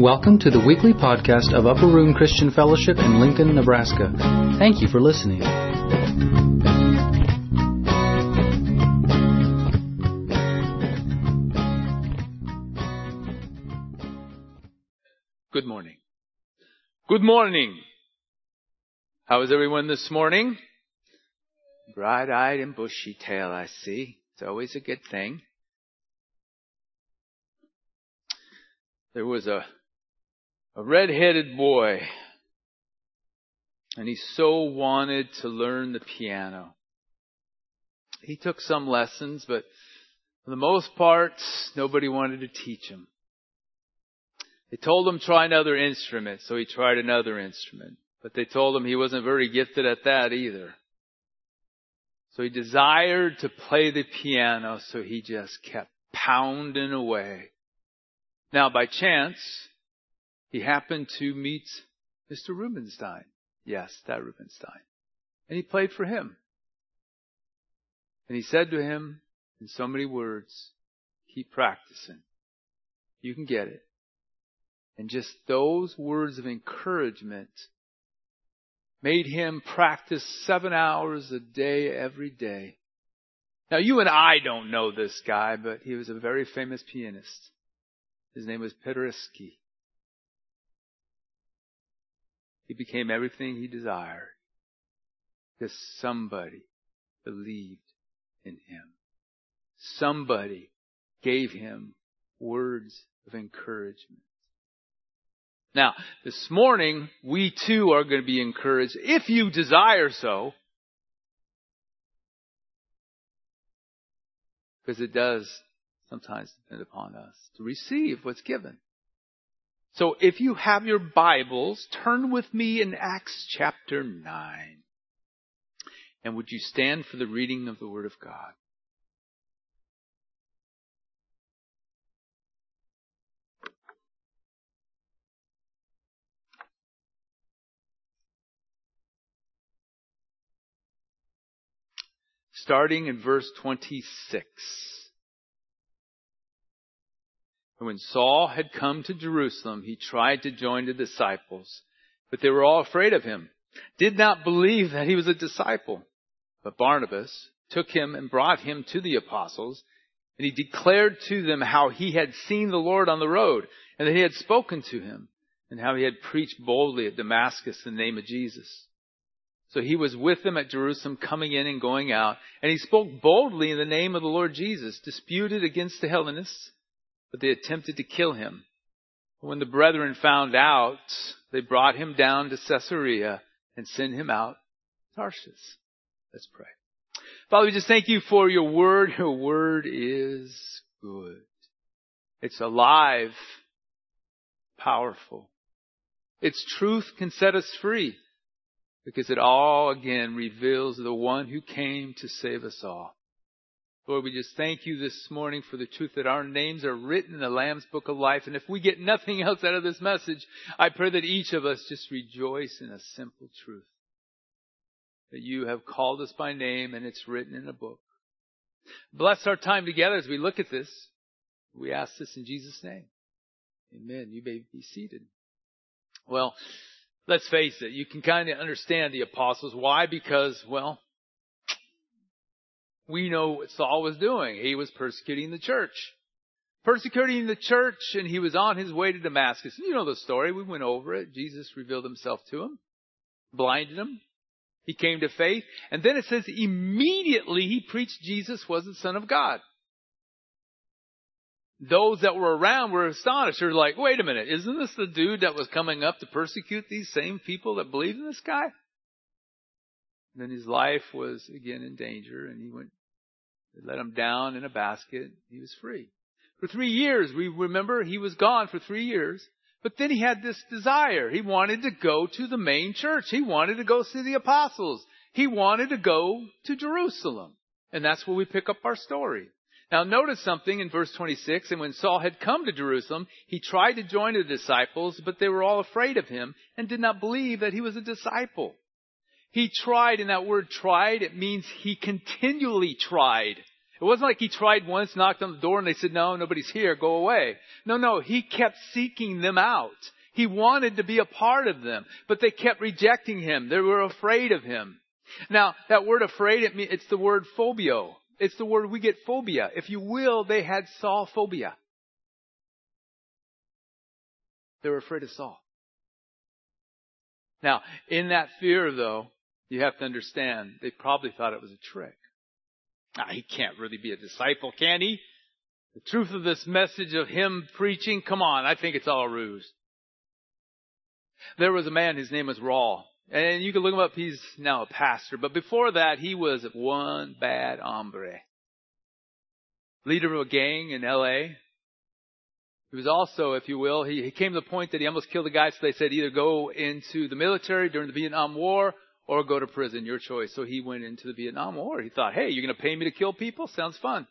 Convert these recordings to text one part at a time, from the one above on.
Welcome to the weekly podcast of Upper Room Christian Fellowship in Lincoln, Nebraska. Thank you for listening. Good morning. Good morning. How is everyone this morning? Bright-eyed and bushy-tailed, I see. It's always a good thing. There was a red-headed boy, and he so wanted to learn the piano. He took some lessons, but for the most part, nobody wanted to teach him. They told him try another instrument, so he tried another instrument. But they told him he wasn't very gifted at that either. So he desired to play the piano, so he just kept pounding away. Now, by chance, he happened to meet Mr. Rubinstein. Yes, that Rubinstein. And he played for him. And he said to him in so many words, keep practicing. You can get it. And just those words of encouragement made him practice 7 hours a day, every day. Now, you and I don't know this guy, but he was a very famous pianist. His name was Paderewski. He became everything he desired because somebody believed in him. Somebody gave him words of encouragement. Now, this morning, we too are going to be encouraged, if you desire so, because it does sometimes depend upon us to receive what's given. So if you have your Bibles, turn with me in Acts chapter 9. And would you stand for the reading of the Word of God? Starting in verse 26. And when Saul had come to Jerusalem, he tried to join the disciples, but they were all afraid of him, did not believe that he was a disciple. But Barnabas took him and brought him to the apostles, and he declared to them how he had seen the Lord on the road, and that he had spoken to him, and how he had preached boldly at Damascus in the name of Jesus. So he was with them at Jerusalem, coming in and going out, and he spoke boldly in the name of the Lord Jesus, disputed against the Hellenists, but they attempted to kill him. When the brethren found out, they brought him down to Caesarea and sent him out to Tarshish. Let's pray. Father, we just thank you for your word. Your word is good. It's alive, powerful. Its truth can set us free because it all again reveals the one who came to save us all. Lord, we just thank you this morning for the truth that our names are written in the Lamb's Book of Life. And if we get nothing else out of this message, I pray that each of us just rejoice in a simple truth. That you have called us by name and it's written in a book. Bless our time together as we look at this. We ask this in Jesus' name. Amen. You may be seated. Well, let's face it. You can kind of understand the apostles. Why? Because, well, we know what Saul was doing. He was persecuting the church. Persecuting the church, and he was on his way to Damascus. You know the story. We went over it. Jesus revealed himself to him, blinded him. He came to faith. And then it says immediately he preached Jesus was the Son of God. Those that were around were astonished. They're like, wait a minute. Isn't this the dude that was coming up to persecute these same people that believe in this guy? Then his life was again in danger, and they let him down in a basket. He was free. For 3 years, we remember he was gone for 3 years. But then he had this desire. He wanted to go to the main church. He wanted to go see the apostles. He wanted to go to Jerusalem. And that's where we pick up our story. Now notice something in verse 26. And when Saul had come to Jerusalem, he tried to join the disciples, but they were all afraid of him and did not believe that he was a disciple. He tried, and that word tried, it means he continually tried. It wasn't like he tried once, knocked on the door, and they said, no, nobody's here, go away. No, he kept seeking them out. He wanted to be a part of them, but they kept rejecting him. They were afraid of him. Now, that word afraid, it's the word phobio. It's the word we get phobia. If you will, they had Saul phobia. They were afraid of Saul. Now, in that fear, though, you have to understand, they probably thought it was a trick. He can't really be a disciple, can he? The truth of this message of him preaching, come on, I think it's all a ruse. There was a man, his name was Raul. And you can look him up, he's now a pastor. But before that, he was one bad hombre. Leader of a gang in L.A. He was also, if you will, he came to the point that he almost killed a guy. So they said either go into the military during the Vietnam War or go to prison, your choice. So he went into the Vietnam War. He thought, hey, you're going to pay me to kill people? Sounds fun.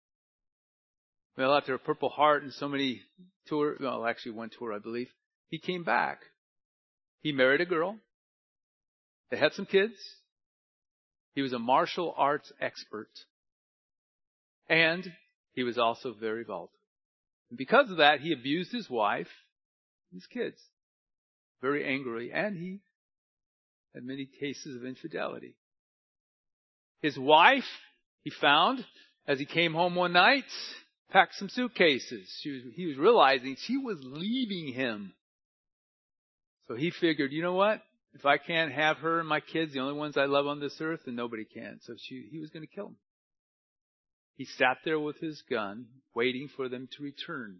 Well, after a Purple Heart and so many tours, well, actually one tour, I believe, he came back. He married a girl. They had some kids. He was a martial arts expert. And he was also very volatile. And because of that, he abused his wife and his kids very angrily. And he had many cases of infidelity. His wife, he found, as he came home one night, packed some suitcases. He was realizing she was leaving him. So he figured, you know what? If I can't have her and my kids, the only ones I love on this earth, then nobody can. So he was going to kill them. He sat there with his gun, waiting for them to return.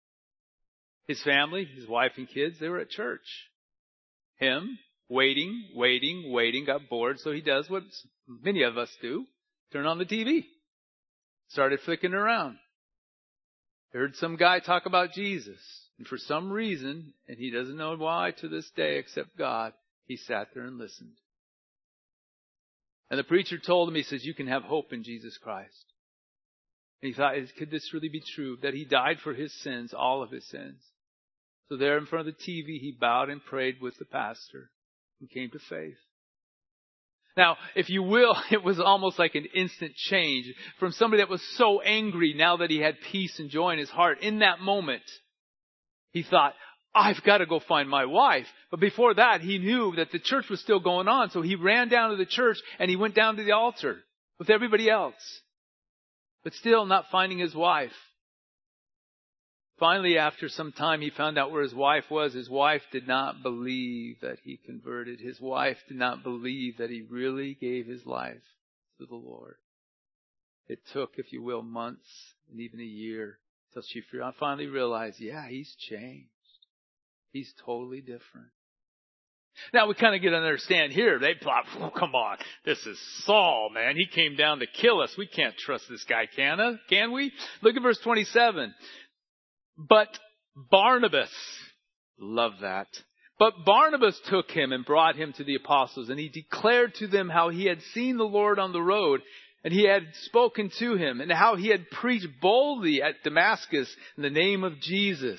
His family, his wife and kids, they were at church. Him, waiting, got bored. So he does what many of us do. Turn on the TV. Started flicking around. Heard some guy talk about Jesus. And for some reason, and he doesn't know why to this day except God, he sat there and listened. And the preacher told him, he says, you can have hope in Jesus Christ. And he thought, could this really be true? That he died for his sins, all of his sins. So there in front of the TV, he bowed and prayed with the pastor and came to faith. Now, if you will, it was almost like an instant change from somebody that was so angry now that he had peace and joy in his heart. In that moment, he thought, I've got to go find my wife. But before that, he knew that the church was still going on. So he ran down to the church and he went down to the altar with everybody else. But still not finding his wife. Finally, after some time, he found out where his wife was. His wife did not believe that he converted. His wife did not believe that he really gave his life to the Lord. It took, if you will, months and even a year till she finally realized, yeah, he's changed. He's totally different. Now we kind of get to understand here. They plot, oh, come on. This is Saul, man. He came down to kill us. We can't trust this guy, can we? Look at verse 27. But Barnabas, love that. But Barnabas took him and brought him to the apostles, and he declared to them how he had seen the Lord on the road, and he had spoken to him, and how he had preached boldly at Damascus in the name of Jesus.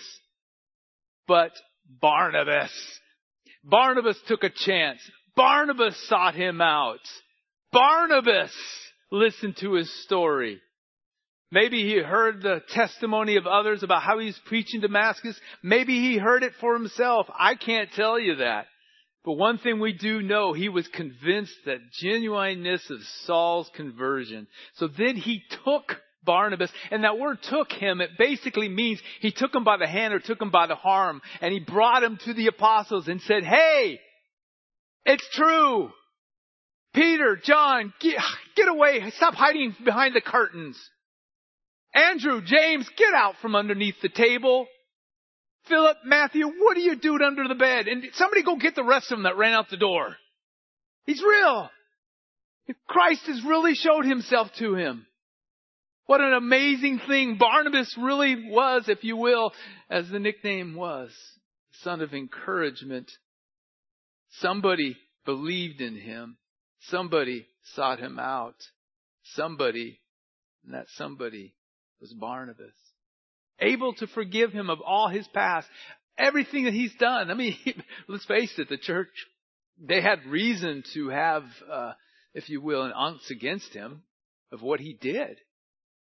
But Barnabas took a chance. Barnabas sought him out. Barnabas listened to his story. Maybe he heard the testimony of others about how he's preaching Damascus. Maybe he heard it for himself. I can't tell you that. But one thing we do know, he was convinced that genuineness of Saul's conversion. So then he took Barnabas, and that word took him, it basically means he took him by the hand or took him by the arm, and he brought him to the apostles and said, hey, it's true. Peter, John, get away. Stop hiding behind the curtains. Andrew, James, get out from underneath the table. Philip, Matthew, what are you doing under the bed? And somebody go get the rest of them that ran out the door. He's real. Christ has really showed himself to him. What an amazing thing Barnabas really was, if you will, as the nickname was. Son of encouragement. Somebody believed in him. Somebody sought him out. Somebody, and that somebody was Barnabas. Able to forgive him of all his past. Everything that he's done. I mean, let's face it, the church, they had reason to have, if you will, an angst against him of what he did.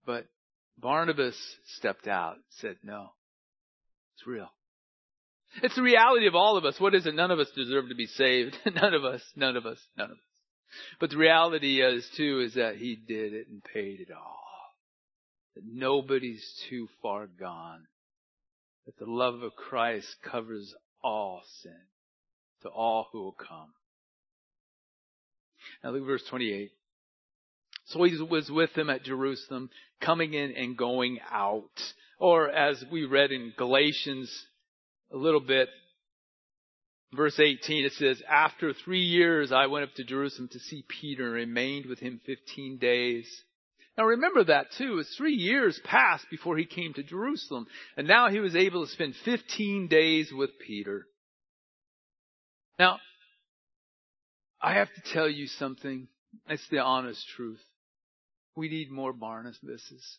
But Barnabas stepped out, said, no, it's real. It's the reality of all of us. What is it? None of us deserve to be saved. None of us. But the reality is that he did it and paid it all. That nobody's too far gone. That the love of Christ covers all sin to all who will come. Now look at verse 28. So he was with them at Jerusalem, coming in and going out. Or as we read in Galatians a little bit, verse 18, it says, after 3 years I went up to Jerusalem to see Peter and remained with him 15 days. Now remember that too. It's 3 years passed before he came to Jerusalem. And now he was able to spend 15 days with Peter. Now, I have to tell you something. It's the honest truth. We need more Barnabases.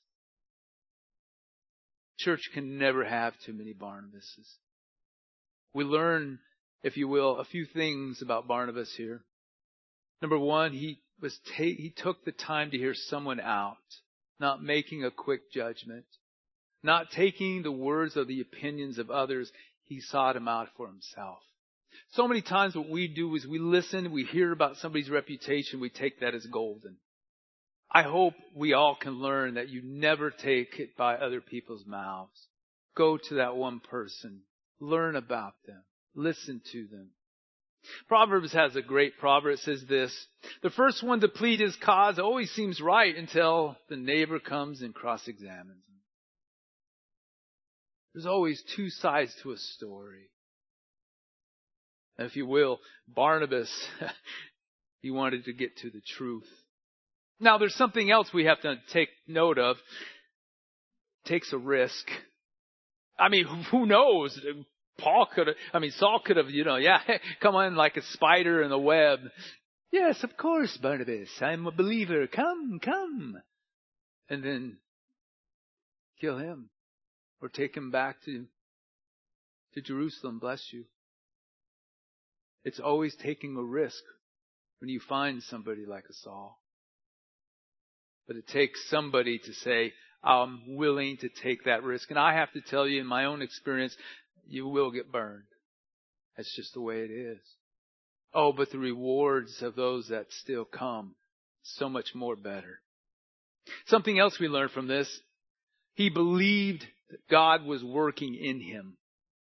Church can never have too many Barnabases. We learn, if you will, a few things about Barnabas here. Number one, he took the time to hear someone out, not making a quick judgment, not taking the words or the opinions of others. He sought them out for himself. So many times what we do is we listen, we hear about somebody's reputation, we take that as golden. I hope we all can learn that you never take it by other people's mouths. Go to that one person. Learn about them. Listen to them. Proverbs has a great proverb. It says this: the first one to plead his cause always seems right until the neighbor comes and cross-examines him. There's always two sides to a story. And if you will, Barnabas, he wanted to get to the truth. Now, there's something else we have to take note of. It takes a risk. I mean, who knows? Saul could have, come on like a spider in a web. Yes, of course, Barnabas, I'm a believer. Come. And then kill him or take him back to Jerusalem. Bless you. It's always taking a risk when you find somebody like a Saul. But it takes somebody to say, I'm willing to take that risk. And I have to tell you, in my own experience, you will get burned. That's just the way it is. Oh, but the rewards of those that still come, so much more better. Something else we learned from this, he believed that God was working in him.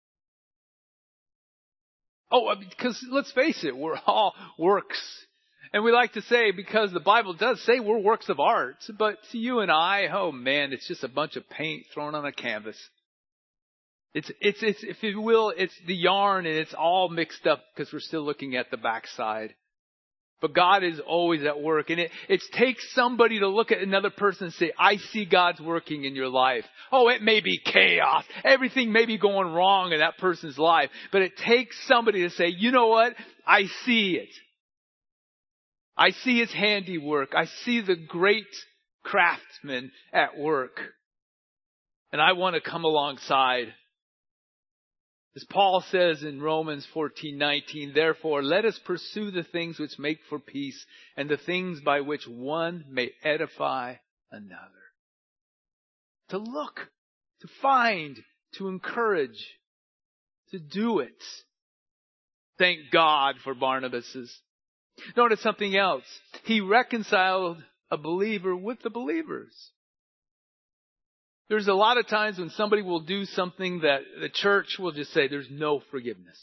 Oh, because let's face it, we're all works. And we like to say, because the Bible does say we're works of art, but to you and I, oh man, it's just a bunch of paint thrown on a canvas. It's if you will, it's the yarn and it's all mixed up because we're still looking at the backside. But God is always at work. And it takes somebody to look at another person and say, I see God's working in your life. Oh, it may be chaos. Everything may be going wrong in that person's life. But it takes somebody to say, you know what? I see it. I see his handiwork. I see the great craftsman at work. And I want to come alongside. As Paul says in Romans 14:19, therefore let us pursue the things which make for peace and the things by which one may edify another. To look, to find, to encourage, to do it. Thank God for Barnabas's. Notice something else. He reconciled a believer with the believers. There's a lot of times when somebody will do something that the church will just say there's no forgiveness.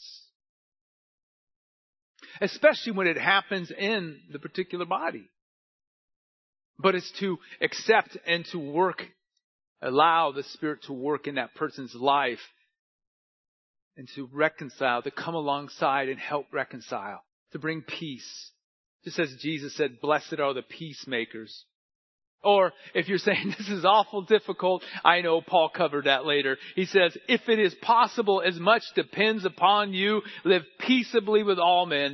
Especially when it happens in the particular body. But it's to accept and to work, allow the Spirit to work in that person's life and to reconcile, to come alongside and help reconcile, to bring peace. Just as Jesus said, blessed are the peacemakers. Or if you're saying this is awful difficult, I know Paul covered that later. He says, if it is possible, as much depends upon you, live peaceably with all men.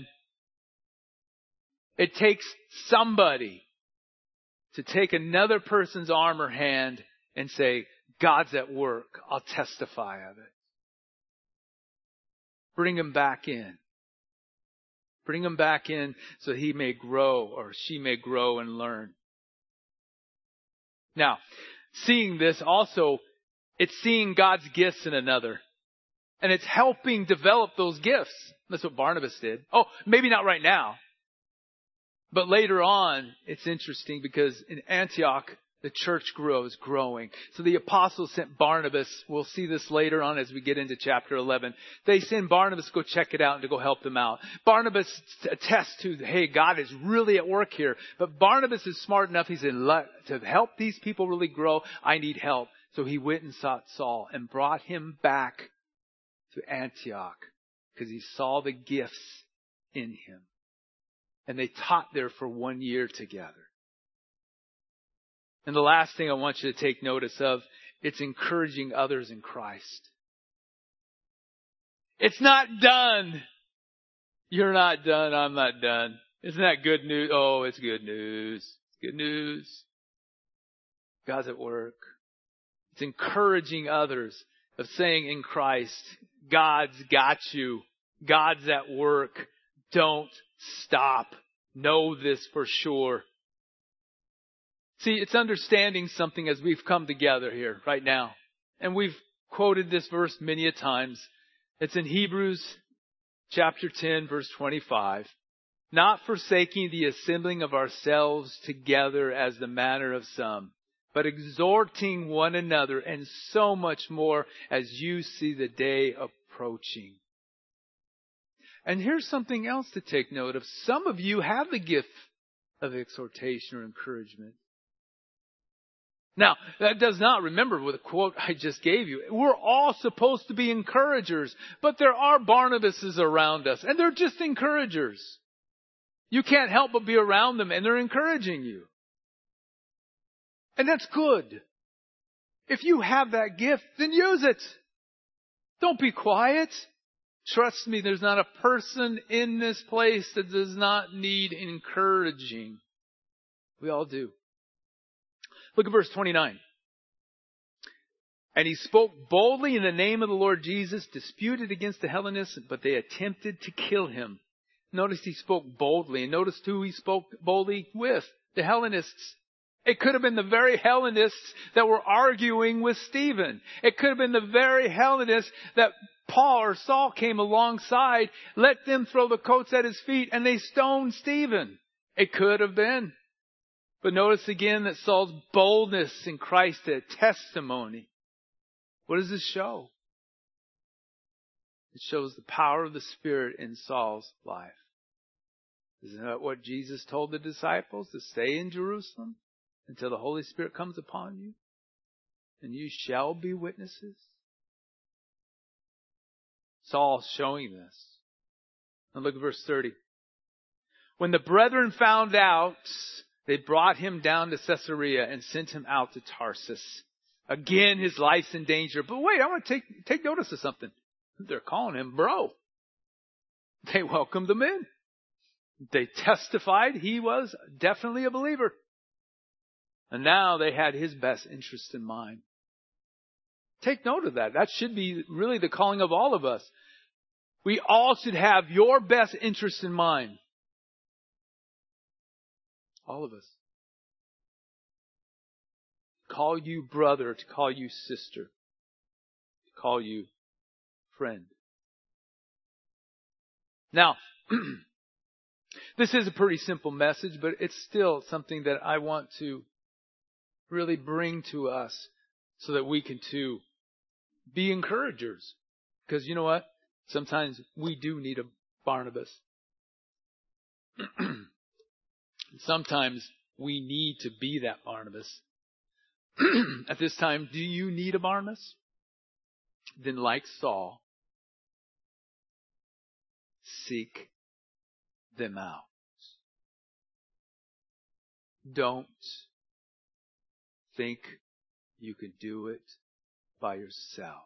It takes somebody to take another person's arm or hand and say, God's at work. I'll testify of it. Bring him back in. Bring him back in so he may grow or she may grow and learn. Now, seeing this also, it's seeing God's gifts in another. And it's helping develop those gifts. That's what Barnabas did. Oh, maybe not right now. But later on, it's interesting because in Antioch, the church was growing. So the apostles sent Barnabas. We'll see this later on as we get into chapter 11. They send Barnabas to go check it out and to go help them out. Barnabas attests to, hey, God is really at work here. But Barnabas is smart enough. He said, to help these people really grow, I need help. So he went and sought Saul and brought him back to Antioch because he saw the gifts in him. And they taught there for 1 year together. And the last thing I want you to take notice of, it's encouraging others in Christ. It's not done. You're not done. I'm not done. Isn't that good news? Oh, it's good news. It's good news. God's at work. It's encouraging others of saying in Christ, God's got you. God's at work. Don't stop. Know this for sure. See, it's understanding something as we've come together here right now. And we've quoted this verse many a times. It's in Hebrews chapter 10, verse 25. Not forsaking the assembling of ourselves together as the manner of some, but exhorting one another, and so much more as you see the day approaching. And here's something else to take note of. Some of you have the gift of exhortation or encouragement. Now, that does not, remember with the quote I just gave you, we're all supposed to be encouragers, but there are Barnabases around us, and they're just encouragers. You can't help but be around them, and they're encouraging you. And that's good. If you have that gift, then use it. Don't be quiet. Trust me, there's not a person in this place that does not need encouraging. We all do. Look at verse 29. And he spoke boldly in the name of the Lord Jesus, disputed against the Hellenists, but they attempted to kill him. Notice he spoke boldly. And notice who he spoke boldly with. The Hellenists. It could have been the very Hellenists that were arguing with Stephen. It could have been the very Hellenists that Paul or Saul came alongside, let them throw the coats at his feet, and they stoned Stephen. It could have been. But notice again that Saul's boldness in Christ, a testimony. What does this show? It shows the power of the Spirit in Saul's life. Isn't that what Jesus told the disciples? To stay in Jerusalem until the Holy Spirit comes upon you? And you shall be witnesses. Saul's showing this. Now look at verse 30. When the brethren found out, they brought him down to Caesarea and sent him out to Tarsus. Again, his life's in danger. But wait, I want to take notice of something. They're calling him bro. They welcomed him in. They testified he was definitely a believer. And now they had his best interest in mind. Take note of that. That should be really the calling of all of us. We all should have your best interest in mind. All of us. Call you brother, to call you sister, to call you friend. Now, this is a pretty simple message, but it's still something that I want to really bring to us so that we can too be encouragers. Because you know what? Sometimes we do need a Barnabas. Sometimes we need to be that Barnabas. At this time, do you need a Barnabas? Then like Saul, seek them out. Don't think you can do it by yourself.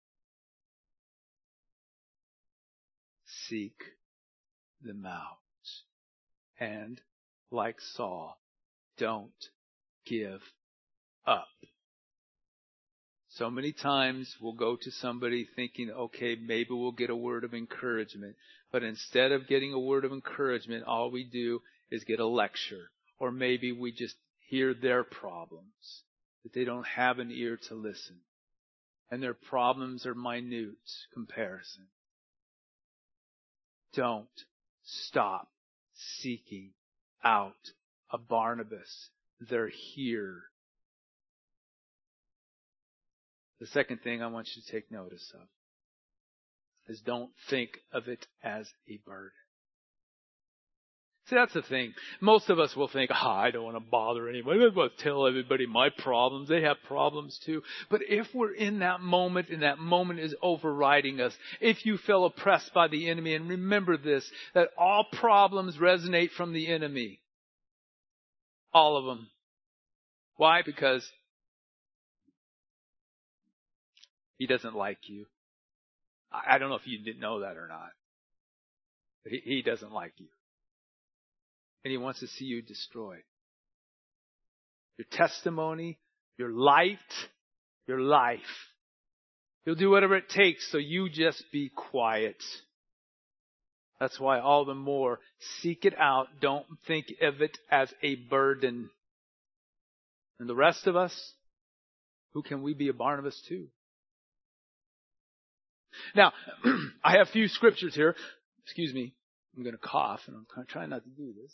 Seek them out. And like Saul, don't give up. So many times we'll go to somebody thinking, okay, maybe we'll get a word of encouragement. But instead of getting a word of encouragement, all we do is get a lecture. Or maybe we just hear their problems. that they don't have an ear to listen. And their problems are minute comparison. Don't stop seeking out a Barnabas. They're here. The second thing I want you to take notice of is don't think of it as a burden. See, that's the thing. Most of us will think, I don't want to bother anybody. I don't want to tell everybody my problems. They have problems too. But if we're in that moment and that moment is overriding us, if you feel oppressed by the enemy, and remember this, that all problems resonate from the enemy. All of them. Why? Because he doesn't like you. I don't know if you didn't know that or not. But he doesn't like you. And he wants to see you destroyed. Your testimony, your light, your life. He'll do whatever it takes so you just be quiet. That's why all the more, seek it out. Don't think of it as a burden. And the rest of us, who can we be a Barnabas to? Now, I have a few scriptures here. Excuse me. I'm going to cough, and I'm trying not to do this.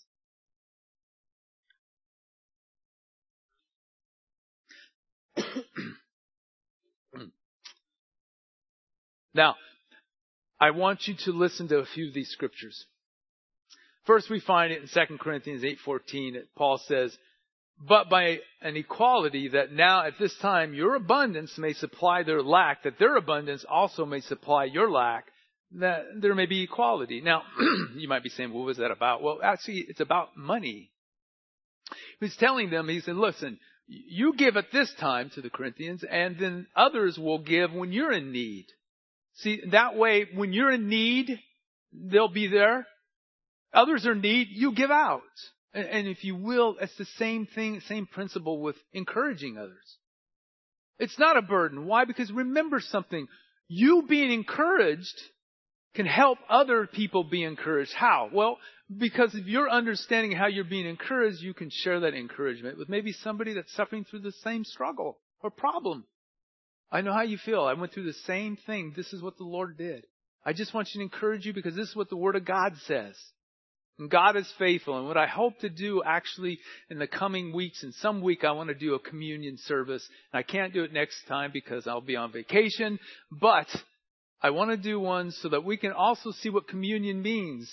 Now, I want you to listen to a few of these scriptures. First, we find it in 2 Corinthians 8:14. Paul says, but by an equality that now at this time your abundance may supply their lack, that their abundance also may supply your lack, that there may be equality. Now, you might be saying, what was that about? Well, actually, it's about money. He's telling them, he said, listen, you give at this time to the Corinthians, and then others will give when you're in need. See, that way, when you're in need, they'll be there. Others are in need, you give out. And if you will, it's the same thing, same principle with encouraging others. It's not a burden. Why? Because remember something. You being encouraged can help other people be encouraged. How? Well, because if you're understanding how you're being encouraged, you can share that encouragement with maybe somebody that's suffering through the same struggle or problem. I know how you feel. I went through the same thing. This is what the Lord did. I just want you to encourage you because this is what the Word of God says. And God is faithful. And what I hope to do actually in the coming weeks, and some week I want to do a communion service. And I can't do it next time because I'll be on vacation. But I want to do one so that we can also see what communion means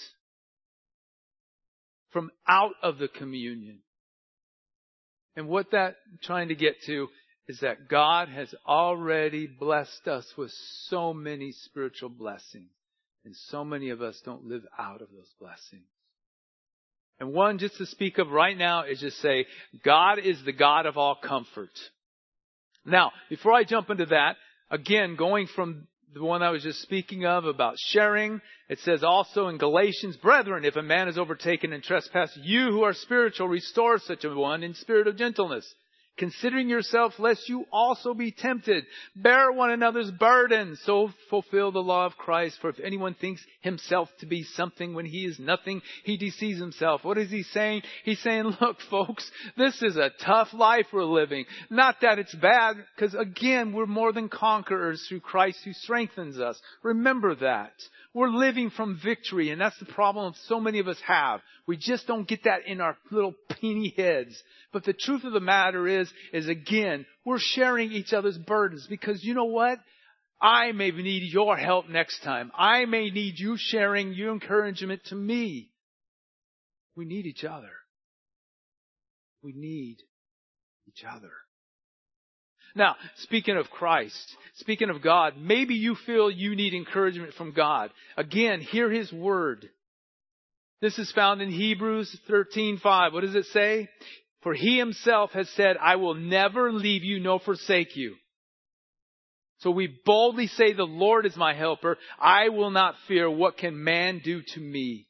from out of the communion. And what that I'm trying to get to is that God has already blessed us with so many spiritual blessings. And so many of us don't live out of those blessings. And one just to speak of right now is just say, God is the God of all comfort. Now, before I jump into that, again, going from the one I was just speaking of about sharing, it says also in Galatians, brethren, if a man is overtaken in trespass, you who are spiritual, restore such a one in spirit of gentleness. Considering yourself, lest you also be tempted. Bear one another's burdens, so fulfill the law of Christ. For if anyone thinks himself to be something when he is nothing, he deceives himself. What is he saying? He's saying, look, folks, this is a tough life we're living. Not that it's bad, because again, we're more than conquerors through Christ who strengthens us. Remember that. We're living from victory, and that's the problem so many of us have. We just don't get that in our little peeny heads. But the truth of the matter is again, we're sharing each other's burdens because you know what? I may need your help next time. I may need you sharing your encouragement to me. We need each other. We need each other. Now, speaking of Christ, speaking of God, maybe you feel you need encouragement from God. Again, hear His Word. This is found in Hebrews 13:5. What does it say? For He Himself has said, I will never leave you nor forsake you. So we boldly say, the Lord is my helper. I will not fear. What can man do to me?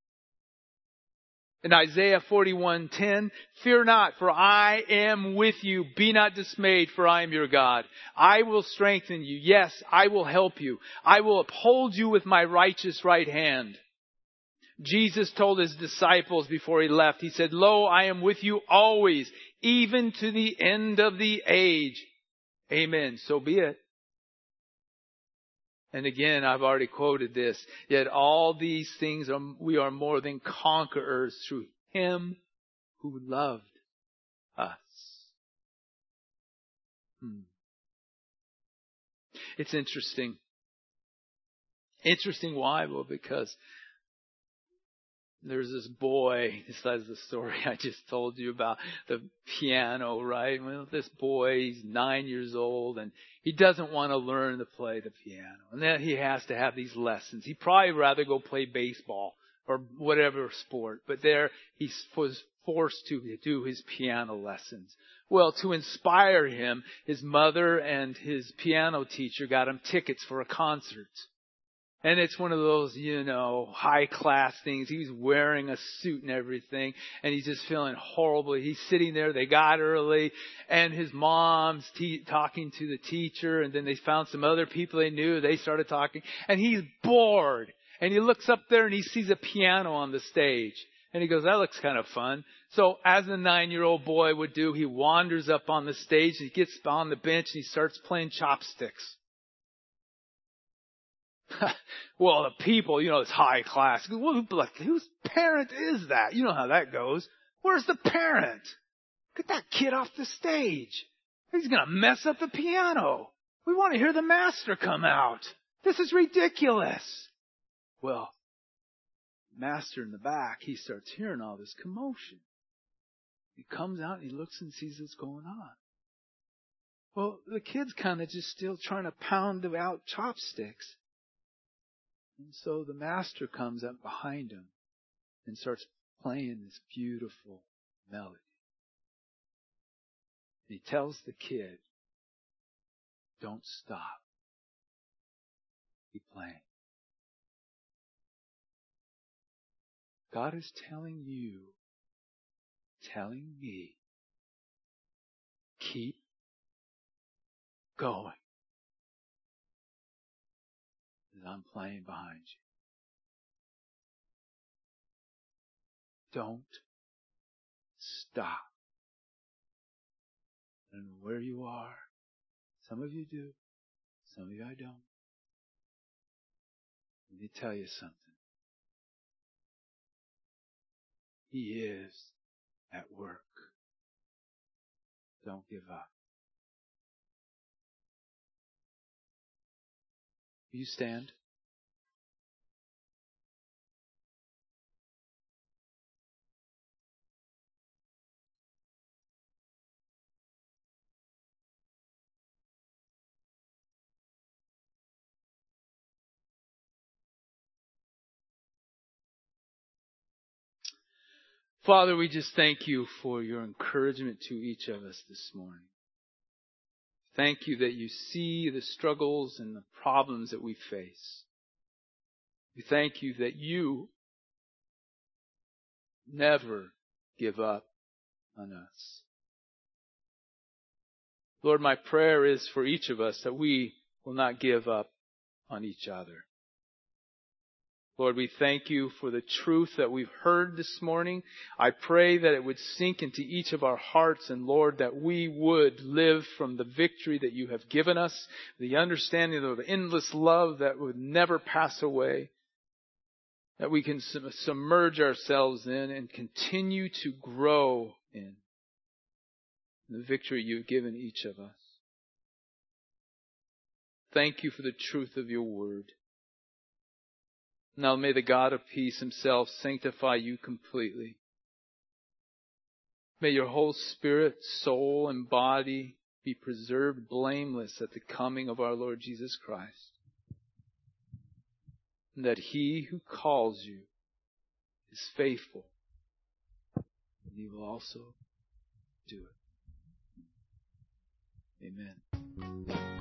In Isaiah 41:10, fear not, for I am with you. Be not dismayed, for I am your God. I will strengthen you. Yes, I will help you. I will uphold you with my righteous right hand. Jesus told His disciples before He left, He said, lo, I am with you always, even to the end of the age. Amen. So be it. And again, I've already quoted this. Yet all these things we are more than conquerors through Him who loved us. It's interesting. Interesting why? Well, because there's this boy, besides the story I just told you about the piano, right? Well, this boy, he's 9 years old and he doesn't want to learn to play the piano. And then he has to have these lessons. He'd probably rather go play baseball or whatever sport. But there he was forced to do his piano lessons. Well, to inspire him, his mother and his piano teacher got him tickets for a concert. And it's one of those, high class things. He's wearing a suit and everything. And he's just feeling horribly. He's sitting there. They got early. And his mom's talking to the teacher. And then they found some other people they knew. They started talking. And he's bored. And he looks up there and he sees a piano on the stage. And he goes, that looks kind of fun. So as a 9-year-old boy would do, he wanders up on the stage. And he gets on the bench and he starts playing chopsticks. Well, the people, it's high class. Whose parent is that? You know how that goes. Where's the parent? Get that kid off the stage. He's going to mess up the piano. We want to hear the master come out. This is ridiculous. Well, master in the back, he starts hearing all this commotion. He comes out and he looks and sees what's going on. Well, the kid's kind of just still trying to pound out chopsticks. And so the master comes up behind him and starts playing this beautiful melody. And he tells the kid, don't stop. Keep playing. God is telling you, telling me, keep going. I'm playing behind you. Don't stop. I don't know where you are. Some of you do. Some of you I don't. Let me tell you something. He is at work. Don't give up. Will you stand? Father, we just thank you for your encouragement to each of us this morning. Thank you that you see the struggles and the problems that we face. We thank you that you never give up on us. Lord, my prayer is for each of us that we will not give up on each other. Lord, we thank you for the truth that we've heard this morning. I pray that it would sink into each of our hearts, and Lord, that we would live from the victory that you have given us, the understanding of the endless love that would never pass away, that we can submerge ourselves in and continue to grow in the victory you've given each of us. Thank you for the truth of your word. Now may the God of peace himself sanctify you completely. May your whole spirit, soul, and body be preserved blameless at the coming of our Lord Jesus Christ. And that he who calls you is faithful, and he will also do it. Amen.